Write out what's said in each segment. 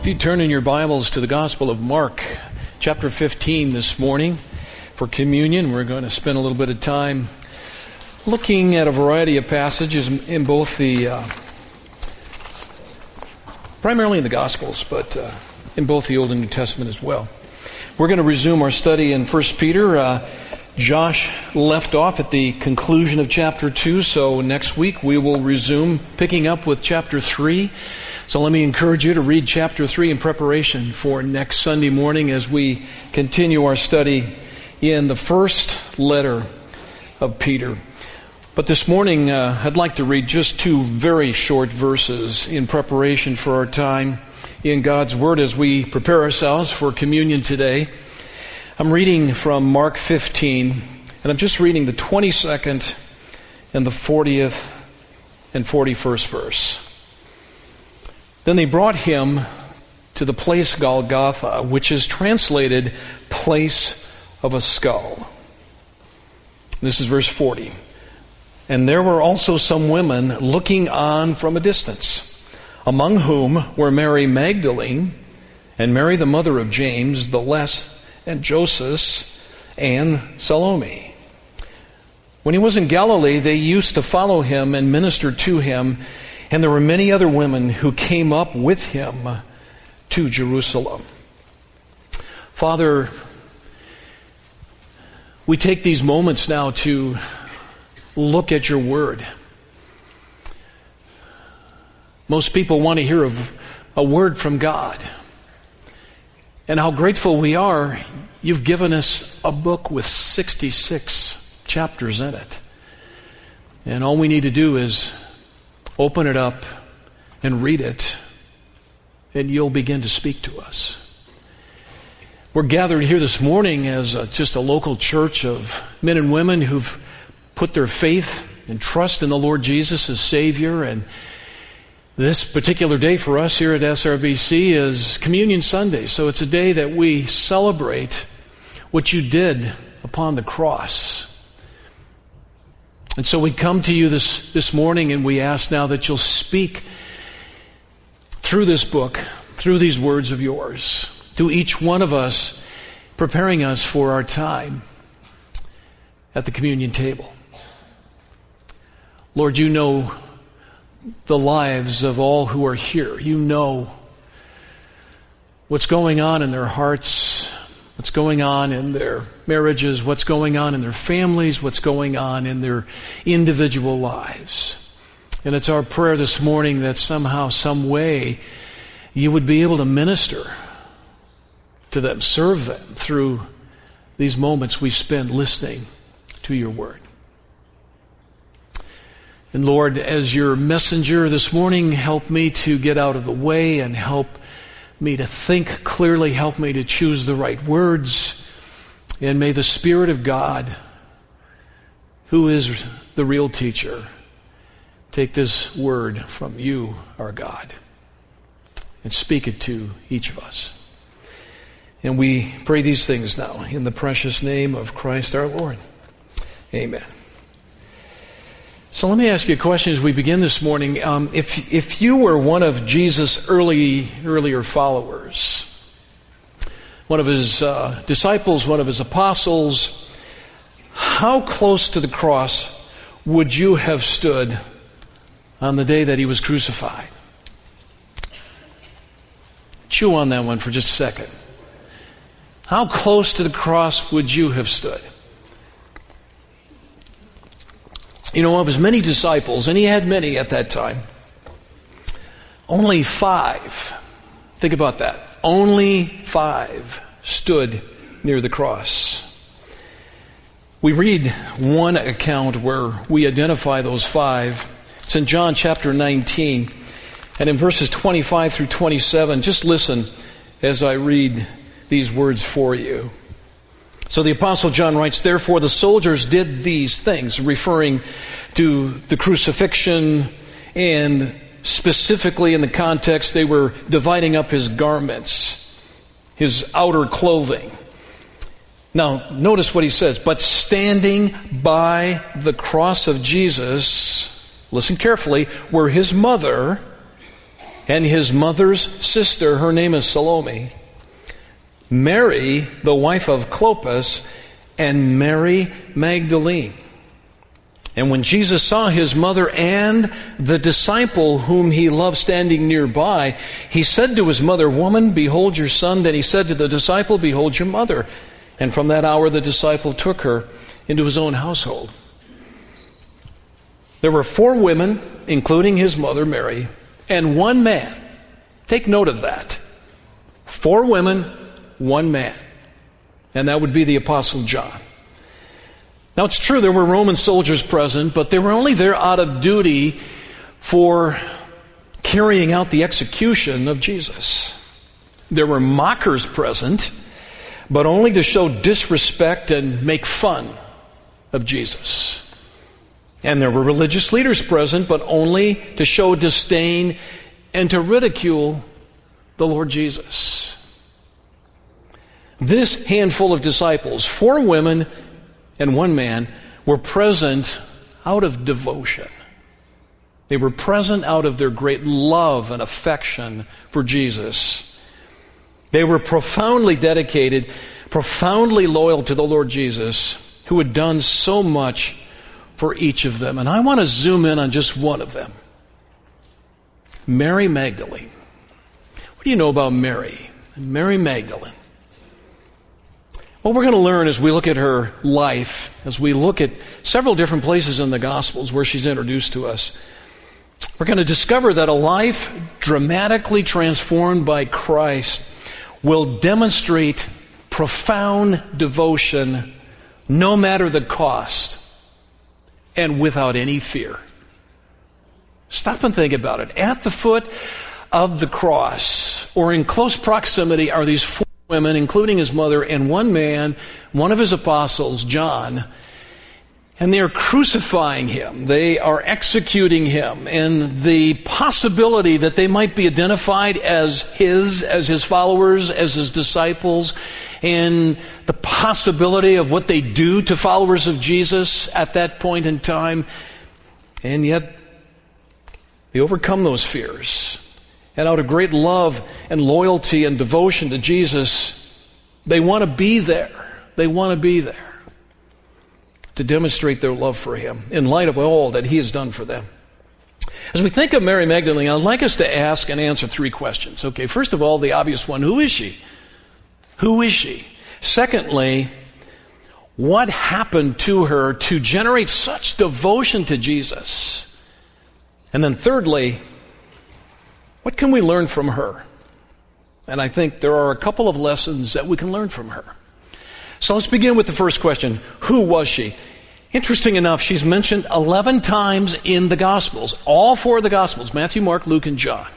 If you turn in your Bibles to the Gospel of Mark, chapter 15 this morning, for communion, we're going to spend a little bit of time looking at a variety of passages in both the, primarily in the Gospels, but in both the Old and New Testament as well. We're going to resume our study in 1 Peter. Josh left off at the conclusion of chapter 2, so next week we will resume picking up with chapter 3. So let me encourage you to read chapter 3 in preparation for next Sunday morning as we continue our study in the first letter of Peter. But this morning I'd like to read just two very short verses in preparation for our time in God's Word as we prepare ourselves for communion today. I'm reading from Mark 15, and I'm just reading the 22nd and the 40th and 41st verse. Then they brought him to the place Golgotha, which is translated place of a skull. This is verse 40. And there were also some women looking on from a distance, among whom were Mary Magdalene and Mary the mother of James the Less and Joseph and Salome. When he was in Galilee, they used to follow him and minister to him, and there were many other women who came up with him to Jerusalem. Father, we take these moments now to look at your word. Most people want to hear of a word from God. And how grateful we are, you've given us a book with 66 chapters in it. And all we need to do is open it up and read it, and you'll begin to speak to us. We're gathered here this morning as just a local church of men and women who've put their faith and trust in the Lord Jesus as Savior. And this particular day for us here at SRBC is Communion Sunday. So it's a day that we celebrate what you did upon the cross. And so we come to you this morning, and we ask now that you'll speak through this book, through these words of yours, to each one of us, preparing us for our time at the communion table. Lord, you know the lives of all who are here. You know what's going on in their hearts, what's going on in their marriages, what's going on in their families, what's going on in their individual lives. And it's our prayer this morning that somehow, some way, you would be able to minister to them, serve them through these moments we spend listening to your word. And Lord, as your messenger this morning, help me to get out of the way and help me to think clearly, help me to choose the right words, and may the Spirit of God, who is the real teacher, take this word from you, our God, and speak it to each of us. And we pray these things now in the precious name of Christ our Lord. Amen. So let me ask you a question as we begin this morning. If you were one of Jesus' earlier followers, one of his disciples, one of his apostles, how close to the cross would you have stood on the day that he was crucified? Chew on that one for just a second. How close to the cross would you have stood? You know, of his many disciples, and he had many at that time, only 5, think about that, only 5 stood near the cross. We read one account where we identify those 5. It's in John chapter 19, and in verses 25 through 27, just listen as I read these words for you. So the Apostle John writes, "Therefore the soldiers did these things," referring to the crucifixion, and specifically in the context, they were dividing up his garments, his outer clothing. Now, notice what he says, "But standing by the cross of Jesus," listen carefully, "were his mother and his mother's sister, her name is Salome, Mary, the wife of Clopas, and Mary Magdalene. And when Jesus saw his mother and the disciple whom he loved standing nearby, he said to his mother, "Woman, behold your son." Then he said to the disciple, "Behold your mother." And from that hour the disciple took her into his own household. There were 4 women, including his mother Mary, and 1 man. Take note of that. 4 women, 1 man. And that would be the Apostle John. Now, it's true there were Roman soldiers present, but they were only there out of duty for carrying out the execution of Jesus. There were mockers present, but only to show disrespect and make fun of Jesus. And there were religious leaders present, but only to show disdain and to ridicule the Lord Jesus. This handful of disciples, 4 women and 1 man, were present out of devotion. They were present out of their great love and affection for Jesus. They were profoundly dedicated, profoundly loyal to the Lord Jesus, who had done so much for each of them. And I want to zoom in on just one of them, Mary Magdalene. What do you know about Mary? Mary Magdalene. What we're going to learn as we look at her life, as we look at several different places in the Gospels where she's introduced to us, we're going to discover that a life dramatically transformed by Christ will demonstrate profound devotion no matter the cost and without any fear. Stop and think about it. At the foot of the cross, or in close proximity, are these 4 women, including his mother, and 1 man, one of his apostles, John. And they are crucifying him. They are executing him. And the possibility that they might be identified as his followers, as his disciples, and the possibility of what they do to followers of Jesus at that point in time. And yet, they overcome those fears. And out of great love and loyalty and devotion to Jesus, they want to be there. They want to be there to demonstrate their love for him in light of all that he has done for them. As we think of Mary Magdalene, I'd like us to ask and answer 3 questions. Okay, first of all, the obvious one, who is she? Who is she? Secondly, what happened to her to generate such devotion to Jesus? And then thirdly, what can we learn from her? And I think there are a couple of lessons that we can learn from her. So let's begin with the first question. Who was she? Interesting enough, she's mentioned 11 times in the Gospels. All 4 of the Gospels, Matthew, Mark, Luke, and John.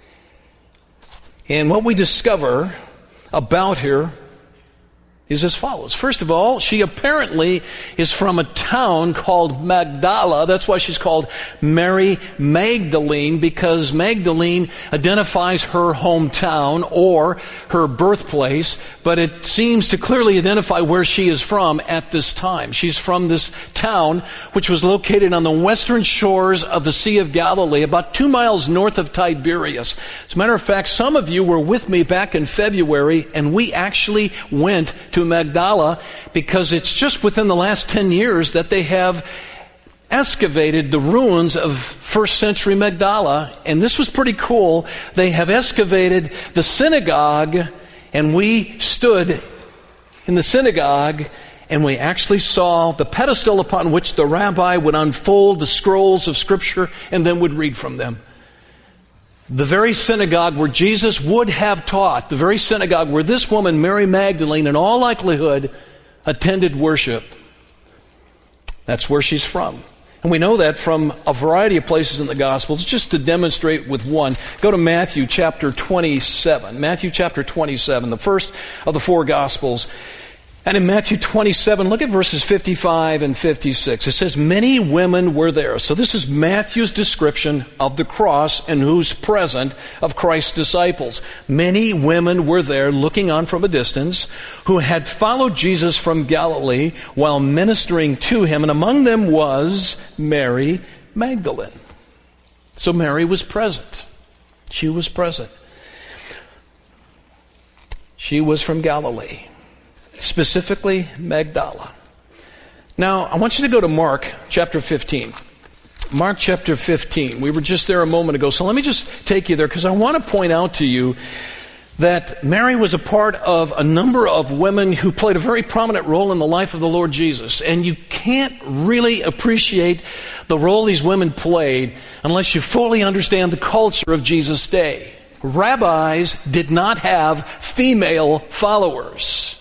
And what we discover about her is as follows. First of all, she apparently is from a town called Magdala. That's why she's called Mary Magdalene, because Magdalene identifies her hometown or her birthplace, but it seems to clearly identify where she is from at this time. She's from this town, which was located on the western shores of the Sea of Galilee, about 2 miles north of Tiberias. As a matter of fact, some of you were with me back in February, and we actually went to Magdala because it's just within the last 10 years that they have excavated the ruins of first century Magdala, and this was pretty cool. They have excavated the synagogue, and we stood in the synagogue and we actually saw the pedestal upon which the rabbi would unfold the scrolls of Scripture and then would read from them. The very synagogue where Jesus would have taught, the very synagogue where this woman, Mary Magdalene, in all likelihood, attended worship. That's where she's from. And we know that from a variety of places in the Gospels. Just to demonstrate with one, go to Matthew chapter 27. Matthew chapter 27, the first of the 4 Gospels. And in Matthew 27, look at verses 55 and 56. It says, many women were there. So this is Matthew's description of the cross and who's present of Christ's disciples. Many women were there looking on from a distance who had followed Jesus from Galilee while ministering to him. And among them was Mary Magdalene. So Mary was present. She was present. She was from Galilee, specifically Magdala. Now, I want you to go to Mark chapter 15. Mark chapter 15. We were just there a moment ago, so let me just take you there because I want to point out to you that Mary was a part of a number of women who played a very prominent role in the life of the Lord Jesus. And you can't really appreciate the role these women played unless you fully understand the culture of Jesus' day. Rabbis did not have female followers.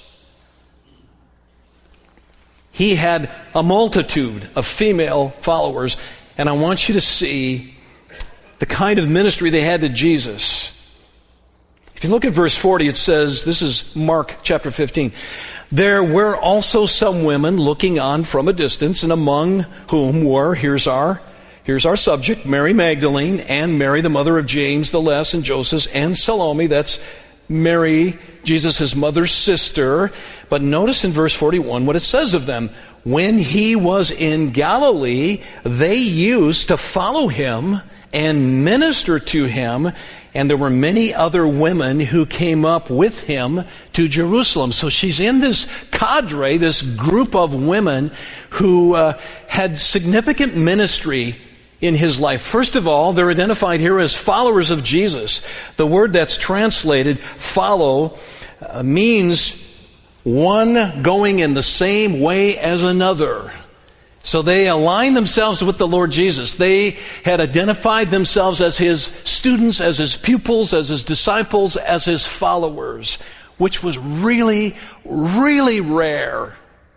He had a multitude of female followers, and I want you to see the kind of ministry they had to Jesus. If you look at verse 40, it says, this is Mark chapter 15, there were also some women looking on from a distance, and among whom were, here's our subject, Mary Magdalene, and Mary the mother of James the Less, and Joseph, and Salome, that's Mary, Jesus' mother's sister. But notice in verse 41 what it says of them. When he was in Galilee, they used to follow him and minister to him, and there were many other women who came up with him to Jerusalem. So she's in this cadre, this group of women who had significant ministry in his life. First of all, they're identified here as followers of Jesus. The word that's translated follow means one going in the same way as another. So they aligned themselves with the Lord Jesus. They had identified themselves as his students, as his pupils, as his disciples, as his followers, which was really, really rare.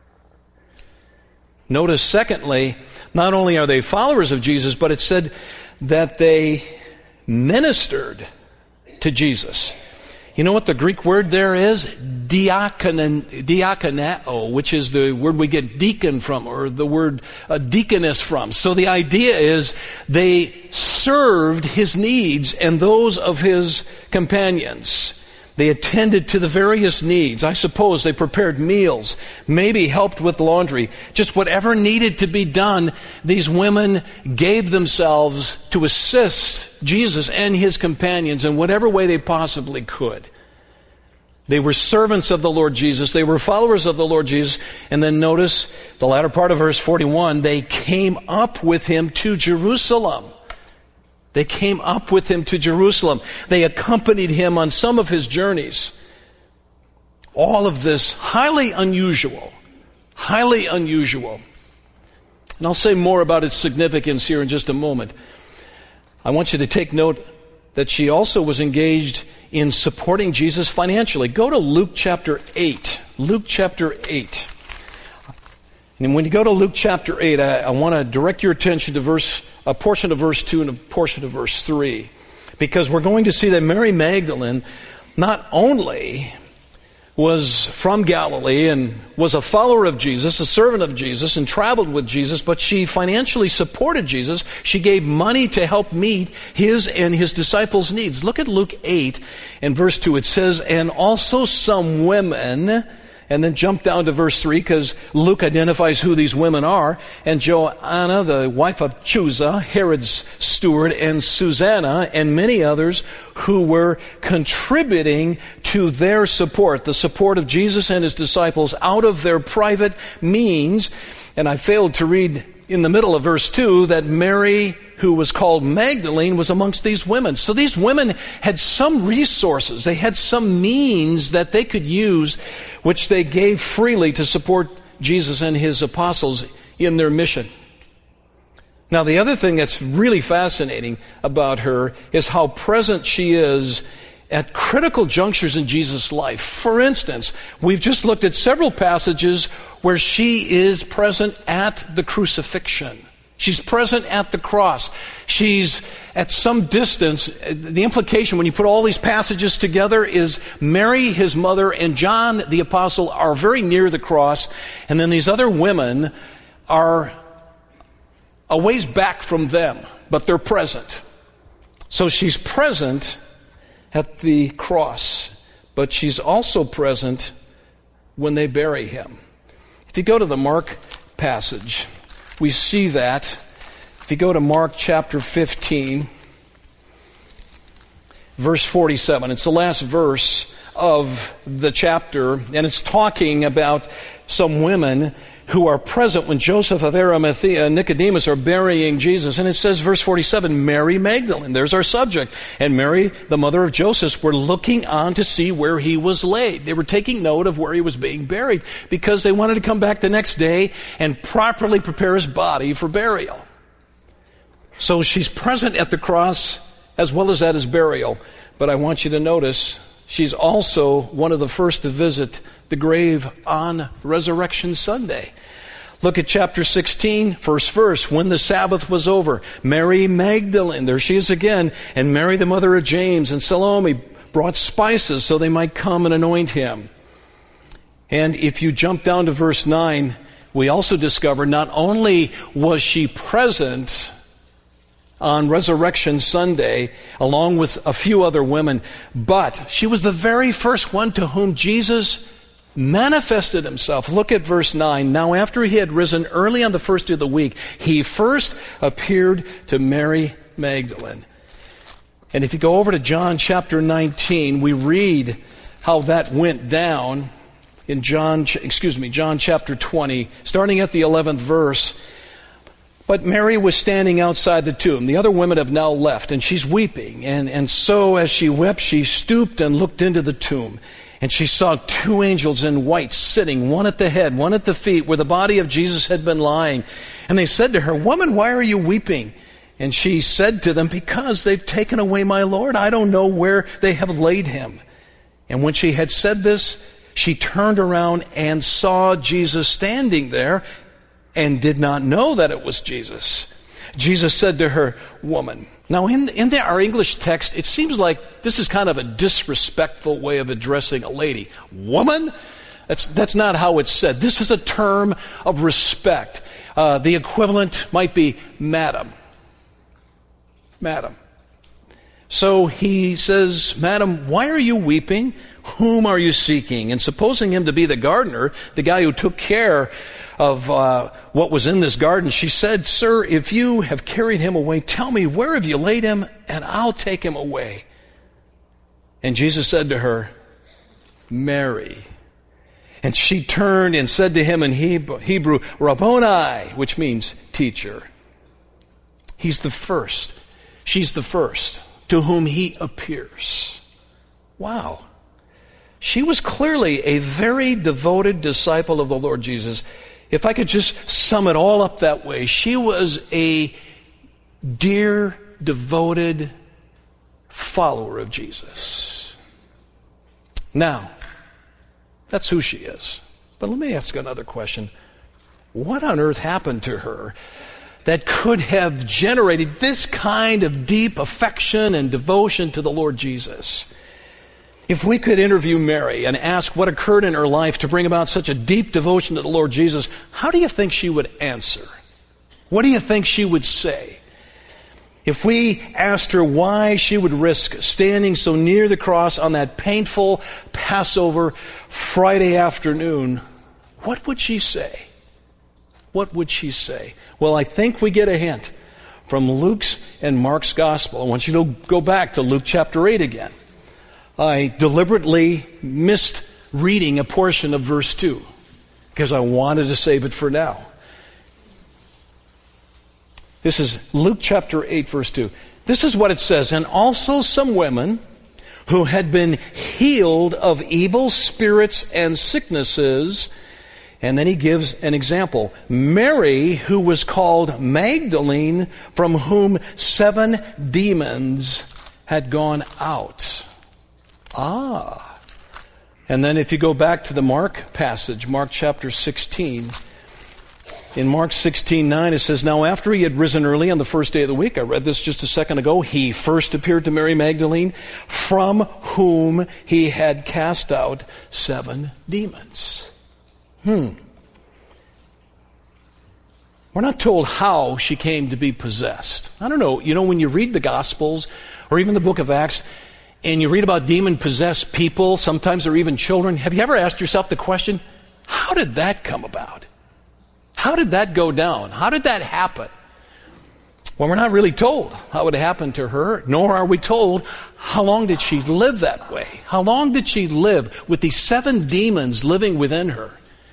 Notice, secondly, not only are they followers of Jesus, but it said that they ministered to Jesus. You know what the Greek word there is? Diakoneo, which is the word we get deacon from, or the word deaconess from. So the idea is they served his needs and those of his companions. They attended to the various needs. I suppose they prepared meals, maybe helped with laundry. Just whatever needed to be done, these women gave themselves to assist Jesus and his companions in whatever way they possibly could. They were servants of the Lord Jesus. They were followers of the Lord Jesus. And then notice the latter part of verse 41, they came up with him to Jerusalem. They came up with him to Jerusalem. They accompanied him on some of his journeys. All of this highly unusual. Highly unusual. And I'll say more about its significance here in just a moment. I want you to take note that she also was engaged in supporting Jesus financially. Go to Luke chapter 8. Luke chapter 8. And when you go to Luke chapter 8, I want to direct your attention to a portion of verse 2 and a portion of verse 3. Because we're going to see that Mary Magdalene not only was from Galilee and was a follower of Jesus, a servant of Jesus, and traveled with Jesus, but she financially supported Jesus. She gave money to help meet his and his disciples' needs. Look at Luke 8 and verse 2. It says, and also some women, and then jump down to verse 3 because Luke identifies who these women are. And Joanna, the wife of Chuza, Herod's steward, and Susanna, and many others who were contributing to their support, the support of Jesus and his disciples out of their private means. And I failed to read in the middle of verse 2 that Mary, who was called Magdalene, was amongst these women. So these women had some resources. They had some means that they could use, which they gave freely to support Jesus and his apostles in their mission. Now, the other thing that's really fascinating about her is how present she is at critical junctures in Jesus' life. For instance, we've just looked at several passages where she is present at the crucifixion. She's present at the cross. She's at some distance. The implication when you put all these passages together is Mary, his mother, and John the apostle are very near the cross, and then these other women are a ways back from them, but they're present. So she's present at the cross, but she's also present when they bury him. If you go to the Mark passage, we see that. If you go to Mark chapter 15, verse 47. It's the last verse of the chapter, and it's talking about some women who are present when Joseph of Arimathea and Nicodemus are burying Jesus. And it says, verse 47, Mary Magdalene, there's our subject, and Mary, the mother of Joseph, were looking on to see where he was laid. They were taking note of where he was being buried because they wanted to come back the next day and properly prepare his body for burial. So she's present at the cross as well as at his burial. But I want you to notice she's also one of the first to visit the grave on Resurrection Sunday. Look at chapter 16, first verse. When the Sabbath was over, Mary Magdalene, there she is again, and Mary the mother of James and Salome brought spices so they might come and anoint him. And if you jump down to verse 9, we also discover not only was she present on Resurrection Sunday, along with a few other women, but she was the very first one to whom Jesus manifested himself. Look at verse 9. Now after he had risen early on the first day of the week, he first appeared to Mary Magdalene. And if you go over to John chapter 19, we read how that went down in John chapter 20, starting at the 11th verse. But Mary was standing outside the tomb. The other women have now left, and she's weeping. And so as she wept, she stooped and looked into the tomb. And she saw two angels in white sitting, one at the head, one at the feet, where the body of Jesus had been lying. And they said to her, Woman, why are you weeping? And she said to them, Because they've taken away my Lord. I don't know where they have laid him. And when she had said this, she turned around and saw Jesus standing there and did not know that it was Jesus. Jesus said to her, Woman. Now, in our English text, it seems like this is kind of a disrespectful way of addressing a lady. Woman? That's not how it's said. This is a term of respect. The equivalent might be madam. Madam. So he says, Madam, why are you weeping? Whom are you seeking? And supposing him to be the gardener, the guy who took care of what was in this garden, she said, Sir, if you have carried him away, tell me, where have you laid him, and I'll take him away. And Jesus said to her, Mary. And she turned and said to him in Hebrew, Rabboni, which means teacher. He's the first. She's the first to whom he appears. Wow. She was clearly a very devoted disciple of the Lord Jesus. If I could just sum it all up that way, she was a dear, devoted follower of Jesus. Now, that's who she is. But let me ask another question. What on earth happened to her that could have generated this kind of deep affection and devotion to the Lord Jesus? If we could interview Mary and ask what occurred in her life to bring about such a deep devotion to the Lord Jesus, how do you think she would answer? What do you think she would say? If we asked her why she would risk standing so near the cross on that painful Passover Friday afternoon, what would she say? What would she say? Well, I think we get a hint from Luke's and Mark's gospel. I want you to go back to Luke chapter 8 again. I deliberately missed reading a portion of verse 2 because I wanted to save it for now. This is Luke chapter 8, verse 2. This is what it says, And also some women who had been healed of evil spirits and sicknesses. And then he gives an example. Mary, who was called Magdalene, from whom 7 demons had gone out. And then if you go back to the Mark passage, Mark chapter 16, in Mark 16:9 it says, Now after he had risen early on the first day of the week, I read this just a second ago, he first appeared to Mary Magdalene, from whom he had cast out 7 demons. We're not told how she came to be possessed. I don't know, when you read the Gospels or even the book of Acts, and you read about demon-possessed people, sometimes they're even children, have you ever asked yourself the question, how did that come about? How did that go down? How did that happen? Well, we're not really told how it happened to her, nor are we told how long did she live that way. How long did she live with these 7 demons living within her?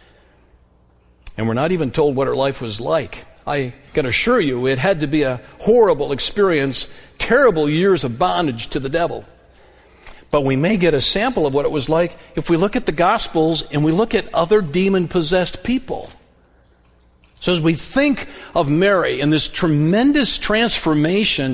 And we're not even told what her life was like. I can assure you it had to be a horrible experience, terrible years of bondage to the devil. But we may get a sample of what it was like if we look at the Gospels and we look at other demon-possessed people. So as we think of Mary and this tremendous transformation,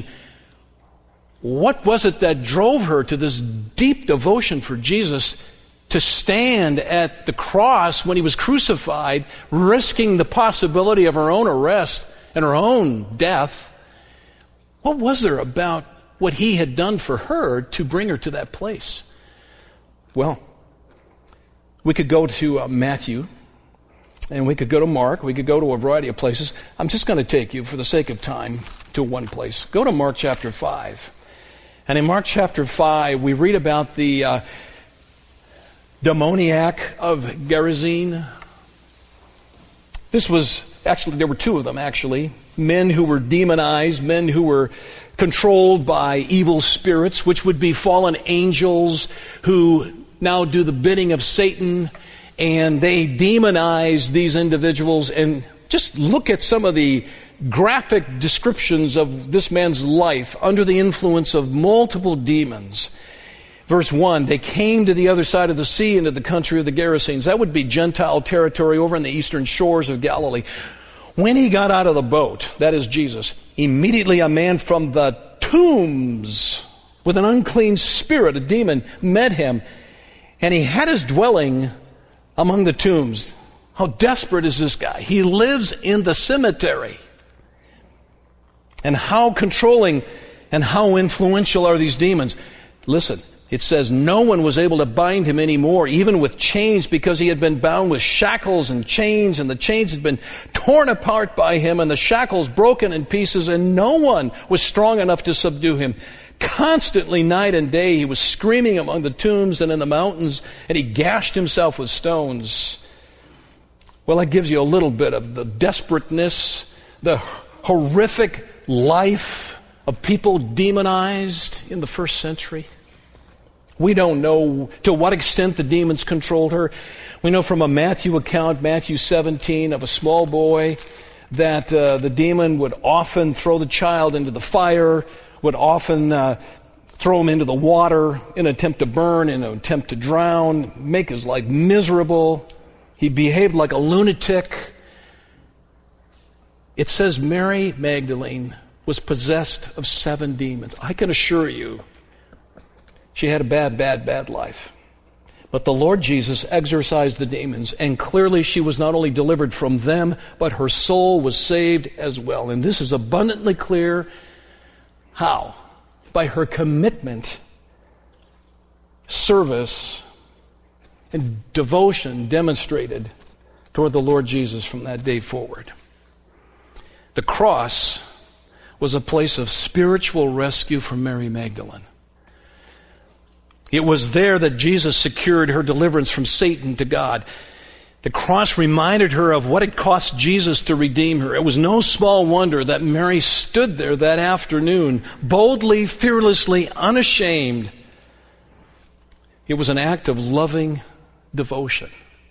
what was it that drove her to this deep devotion for Jesus, to stand at the cross when he was crucified, risking the possibility of her own arrest and her own death? What was there about what he had done for her to bring her to that place? Well, we could go to Matthew, and we could go to Mark, we could go to a variety of places. I'm just going to take you, for the sake of time, to one place. Go to Mark chapter 5. And in Mark chapter 5, we read about the demoniac of Gerasene. This was, actually, there were 2 of them, actually. Men who were demonized, men who were controlled by evil spirits, which would be fallen angels who now do the bidding of Satan. And they demonize these individuals. And just look at some of the graphic descriptions of this man's life under the influence of multiple demons. Verse 1, they came to the other side of the sea into the country of the Gerasenes. That would be Gentile territory over on the eastern shores of Galilee. When he got out of the boat, that is Jesus, immediately a man from the tombs with an unclean spirit, a demon, met him. And he had his dwelling among the tombs. How desperate is this guy? He lives in the cemetery. And how controlling and how influential are these demons? Listen, it says no one was able to bind him anymore, even with chains, because he had been bound with shackles and chains, and the chains had been torn apart by him, and the shackles broken in pieces, and no one was strong enough to subdue him. Constantly, night and day, he was screaming among the tombs and in the mountains, and he gashed himself with stones. Well, that gives you a little bit of the desperateness, the horrific life of people demonized in the first century. We don't know to what extent the demons controlled her. We know from a Matthew account, Matthew 17, of a small boy, that the demon would often throw the child into the fire, would often throw him into the water in an attempt to burn, in an attempt to drown, make his life miserable. He behaved like a lunatic. It says Mary Magdalene was possessed of 7 demons. I can assure you, she had a bad life. But the Lord Jesus exorcised the demons, and clearly she was not only delivered from them, but her soul was saved as well. And this is abundantly clear. How? By her commitment, service, and devotion demonstrated toward the Lord Jesus from that day forward. The cross was a place of spiritual rescue for Mary Magdalene. It was there that Jesus secured her deliverance from Satan to God. The cross reminded her of what it cost Jesus to redeem her. It was no small wonder that Mary stood there that afternoon, boldly, fearlessly, unashamed. It was an act of loving devotion.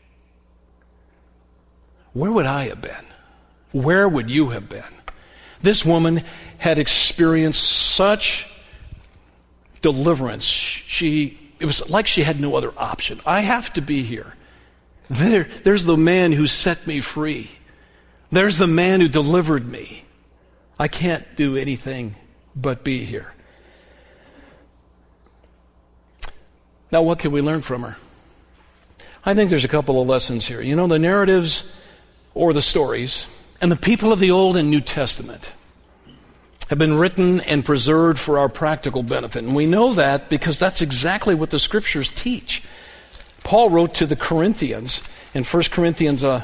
Where would I have been? Where would you have been? This woman had experienced such deliverance. It was like she had no other option. I have to be here. There's the man who set me free. There's the man who delivered me. I can't do anything but be here. Now, what can we learn from her? I think there's a couple of lessons here. You know, the narratives or the stories and the people of the Old and New Testament have been written and preserved for our practical benefit. And we know that because that's exactly what the Scriptures teach. Paul wrote to the Corinthians in 1 Corinthians 10,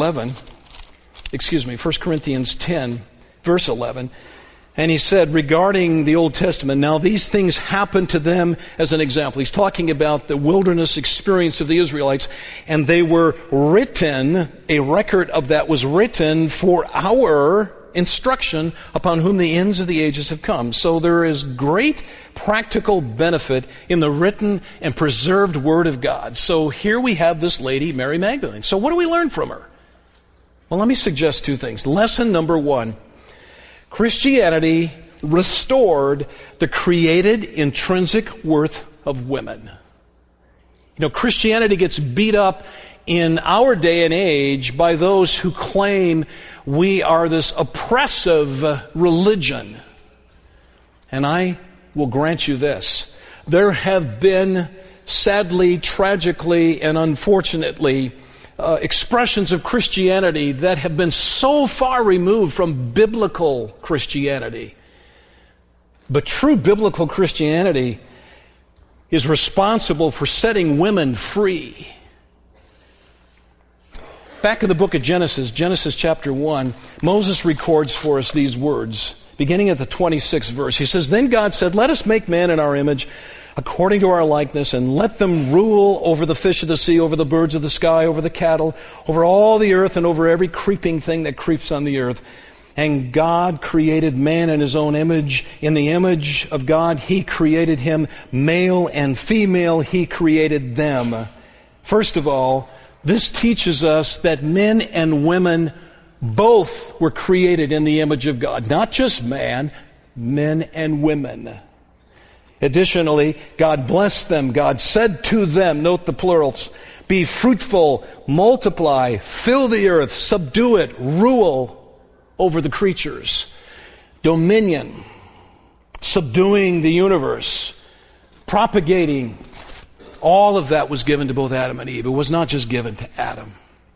verse 11, and he said regarding the Old Testament, now these things happened to them as an example. He's talking about the wilderness experience of the Israelites, and they were written, a record of that was written for our instruction upon whom the ends of the ages have come. So there is great practical benefit in the written and preserved Word of God. So here we have this lady, Mary Magdalene. So what do we learn from her? Well, let me suggest two things. Lesson number one, Christianity restored the created intrinsic worth of women. Christianity gets beat up in our day and age by those who claim we are this oppressive religion. And I will grant you this. There have been, sadly, tragically, and unfortunately, expressions of Christianity that have been so far removed from biblical Christianity. But true biblical Christianity is responsible for setting women free. Back in the book of Genesis chapter 1, Moses records for us these words, beginning at the 26th verse. He says, "Then God said, 'Let us make man in our image, according to our likeness, and let them rule over the fish of the sea, over the birds of the sky, over the cattle, over all the earth, and over every creeping thing that creeps on the earth.' And God created man in his own image. In the image of God, he created him. Male and female, he created them." First of all, this teaches us that men and women both were created in the image of God. Not just man, men and women. Additionally, God blessed them. God said to them, note the plurals, "Be fruitful, multiply, fill the earth, subdue it, rule over the creatures." Dominion, subduing the universe, propagating, all of that was given to both Adam and Eve. It was not just given to Adam.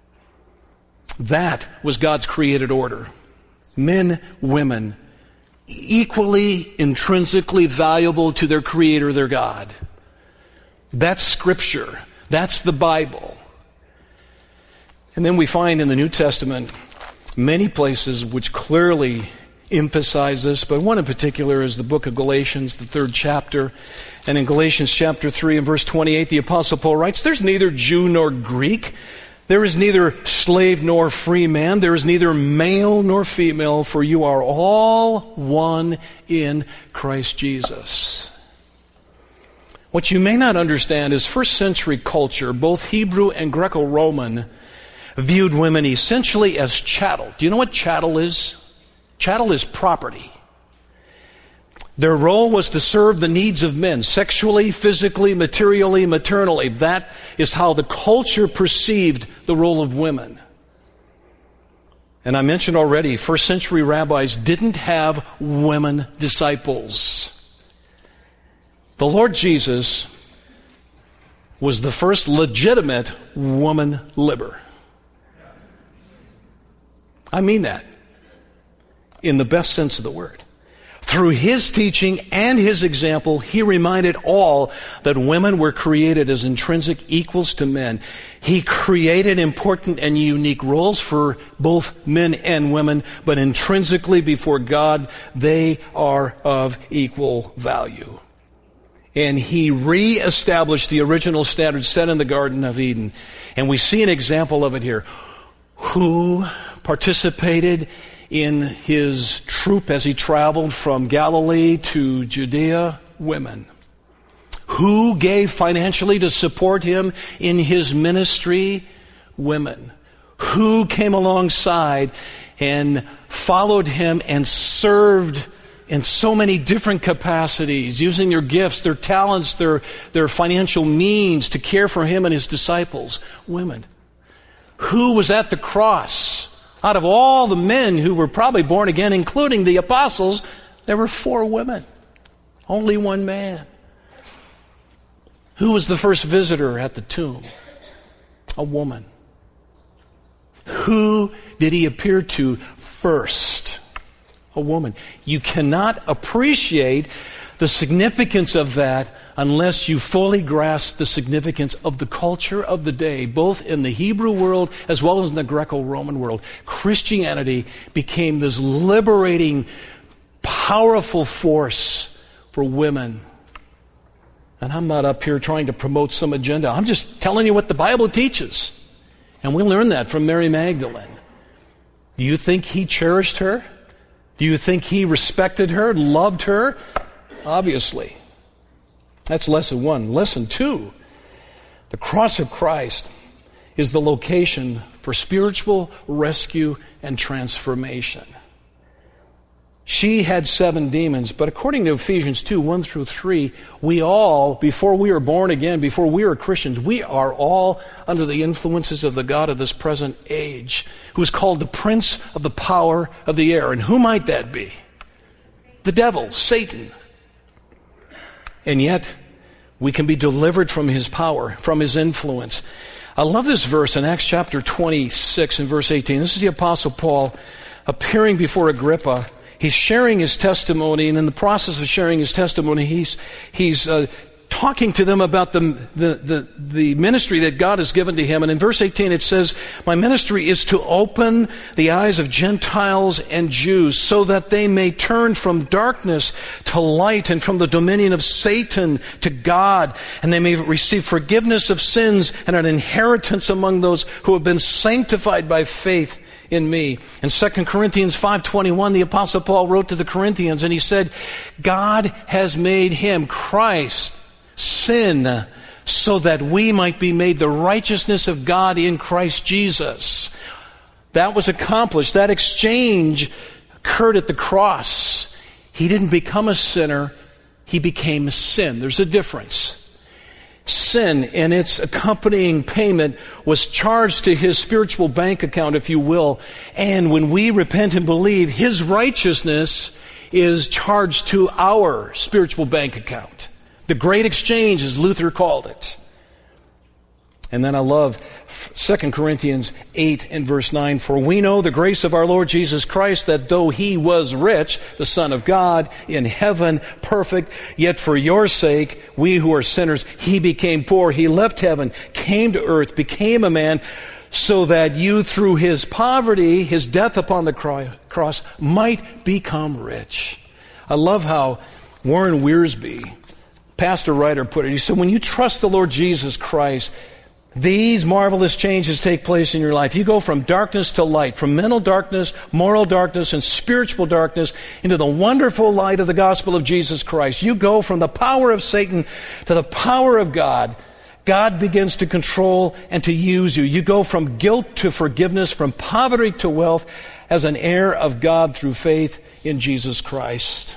That was God's created order. Men, women, equally intrinsically valuable to their Creator, their God. That's Scripture. That's the Bible. And then we find in the New Testament many places which clearly emphasize this, but one in particular is the book of Galatians, the 3rd chapter. And in Galatians chapter 3 and verse 28, the Apostle Paul writes, "There's neither Jew nor Greek. There is neither slave nor free man. There is neither male nor female, for you are all one in Christ Jesus." What you may not understand is first century culture, both Hebrew and Greco-Roman, viewed women essentially as chattel. Do you know what chattel is? Chattel is property. Their role was to serve the needs of men, sexually, physically, materially, maternally. That is how the culture perceived the role of women. And I mentioned already, first century rabbis didn't have women disciples. The Lord Jesus was the first legitimate woman libber. I mean that in the best sense of the word. Through his teaching and his example, he reminded all that women were created as intrinsic equals to men. He created important and unique roles for both men and women, but intrinsically before God, they are of equal value. And he reestablished the original standard set in the Garden of Eden. And we see an example of it here. Who participated in his troop as he traveled from Galilee to Judea? Women. Who gave financially to support him in his ministry? Women. Who came alongside and followed him and served in so many different capacities, using their gifts, their talents, their financial means to care for him and his disciples? Women. Who was at the cross? Out of all the men who were probably born again, including the apostles, there were 4 women. Only 1 man. Who was the first visitor at the tomb? A woman. Who did he appear to first? A woman. You cannot appreciate the significance of that unless you fully grasp the significance of the culture of the day, both in the Hebrew world as well as in the Greco-Roman world. Christianity became this liberating, powerful force for women. And I'm not up here trying to promote some agenda. I'm just telling you what the Bible teaches. And we learn that from Mary Magdalene. Do you think he cherished her? Do you think he respected her, loved her? Obviously. That's lesson 1. Lesson 2, the cross of Christ is the location for spiritual rescue and transformation. She had 7 demons, but according to Ephesians 2, 1 through 3, we all, before we are born again, before we are Christians, we are all under the influences of the God of this present age, who is called the Prince of the power of the air. And who might that be? The devil, Satan. And yet, we can be delivered from his power, from his influence. I love this verse in Acts chapter 26 and verse 18. This is the Apostle Paul appearing before Agrippa. He's sharing his testimony, and in the process of sharing his testimony, he's talking to them about the ministry that God has given to him. And in verse 18 it says, "My ministry is to open the eyes of Gentiles and Jews so that they may turn from darkness to light and from the dominion of Satan to God, and they may receive forgiveness of sins and an inheritance among those who have been sanctified by faith in me." In 2 Corinthians 5:21, the Apostle Paul wrote to the Corinthians, and he said, "God has made him, Christ, sin, so that we might be made the righteousness of God in Christ Jesus." That was accomplished. That exchange occurred at the cross. He didn't become a sinner. He became sin. There's a difference. Sin and its accompanying payment was charged to his spiritual bank account, if you will. And when we repent and believe, his righteousness is charged to our spiritual bank account. The great exchange, as Luther called it. And then I love 2 Corinthians 8 and verse 9. "For we know the grace of our Lord Jesus Christ, that though he was rich, the Son of God, in heaven, perfect, yet for your sake, we who are sinners, he became poor. He left heaven, came to earth, became a man, so that you through his poverty, his death upon the cross, might become rich." I love how Warren Wiersbe, pastor writer, put it. He said, when you trust the Lord Jesus Christ, these marvelous changes take place in your life. You go from darkness to light, from mental darkness, moral darkness, and spiritual darkness into the wonderful light of the gospel of Jesus Christ. You go from the power of Satan to the power of God. God begins to control and to use you. You go from guilt to forgiveness, from poverty to wealth, as an heir of God through faith in Jesus Christ.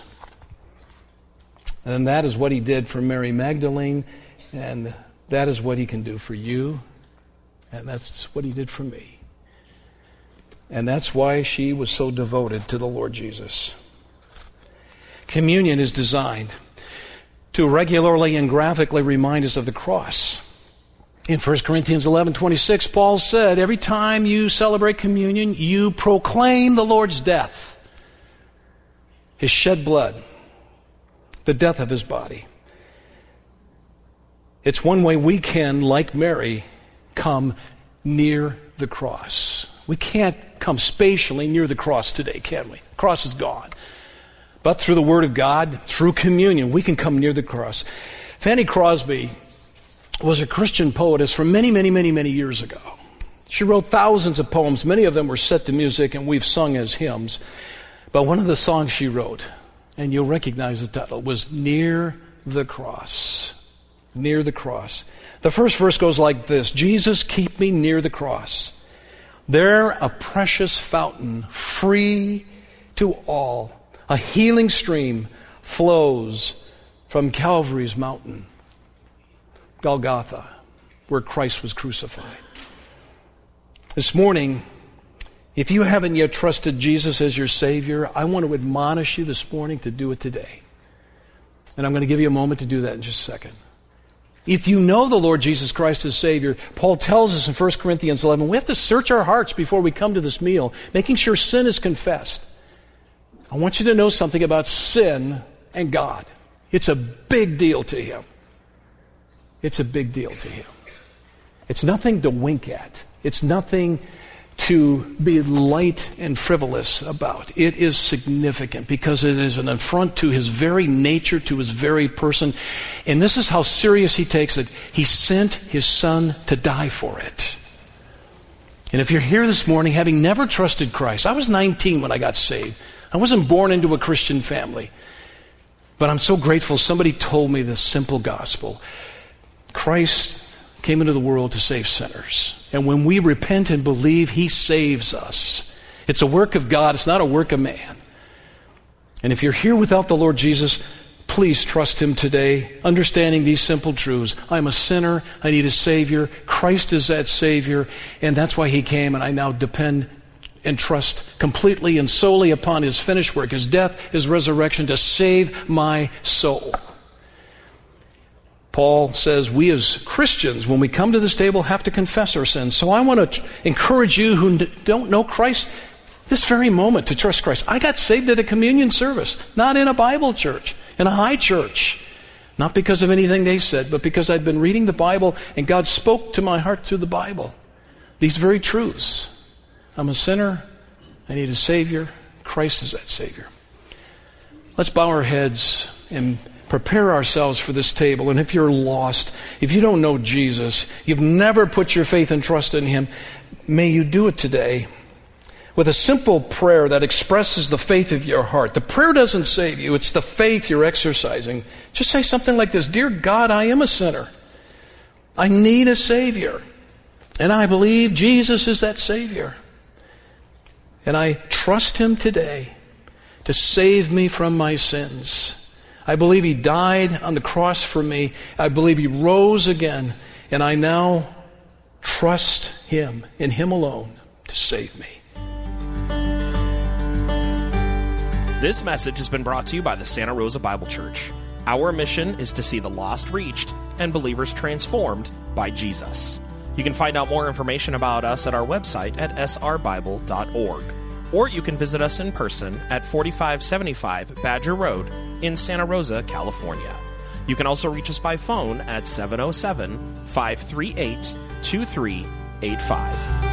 And that is what he did for Mary Magdalene, and that is what he can do for you, and that's what he did for me. And that's why she was so devoted to the Lord Jesus. Communion is designed to regularly and graphically remind us of the cross. In 1 Corinthians 11:26, Paul said, every time you celebrate communion, you proclaim the Lord's death, his shed blood, the death of his body. It's one way we can, like Mary, come near the cross. We can't come spatially near the cross today, can we? The cross is gone. But through the Word of God, through communion, we can come near the cross. Fanny Crosby was a Christian poetess from many, many, many, many years ago. She wrote thousands of poems. Many of them were set to music and we've sung as hymns. But one of the songs she wrote, and you'll recognize the title, was Near the Cross. Near the cross. The first verse goes like this: Jesus, keep me near the cross. There a precious fountain, free to all. A healing stream flows from Calvary's mountain, Golgotha, where Christ was crucified. This morning, if you haven't yet trusted Jesus as your Savior, I want to admonish you this morning to do it today. And I'm going to give you a moment to do that in just a second. If you know the Lord Jesus Christ as Savior, Paul tells us in 1 Corinthians 11, we have to search our hearts before we come to this meal, making sure sin is confessed. I want you to know something about sin and God. It's a big deal to Him. It's a big deal to Him. It's nothing to wink at. It's nothing to be light and frivolous about. It is significant because it is an affront to His very nature, to His very person. And this is how serious He takes it. He sent His Son to die for it. And if you're here this morning having never trusted Christ, I was 19 when I got saved. I wasn't born into a Christian family. But I'm so grateful somebody told me this simple gospel. Christ came into the world to save sinners. And when we repent and believe, he saves us. It's a work of God. It's not a work of man. And if you're here without the Lord Jesus, please trust him today, understanding these simple truths. I'm a sinner. I need a Savior. Christ is that Savior. And that's why he came. And I now depend and trust completely and solely upon his finished work, his death, his resurrection, to save my soul. Paul says we as Christians, when we come to this table, have to confess our sins. So I want to encourage you who don't know Christ this very moment to trust Christ. I got saved at a communion service, not in a Bible church, in a high church. Not because of anything they said, but because I'd been reading the Bible and God spoke to my heart through the Bible. These very truths. I'm a sinner. I need a Savior. Christ is that Savior. Let's bow our heads and prepare ourselves for this table. And if you're lost, if you don't know Jesus, you've never put your faith and trust in him, may you do it today with a simple prayer that expresses the faith of your heart. The prayer doesn't save you. It's the faith you're exercising. Just say something like this: Dear God, I am a sinner. I need a Savior. And I believe Jesus is that Savior. And I trust him today to save me from my sins. I believe he died on the cross for me. I believe he rose again. And I now trust him, in him alone, to save me. This message has been brought to you by the Santa Rosa Bible Church. Our mission is to see the lost reached and believers transformed by Jesus. You can find out more information about us at our website at srbible.org. Or you can visit us in person at 4575 Badger Road in Santa Rosa, California. You can also reach us by phone at 707-538-2385.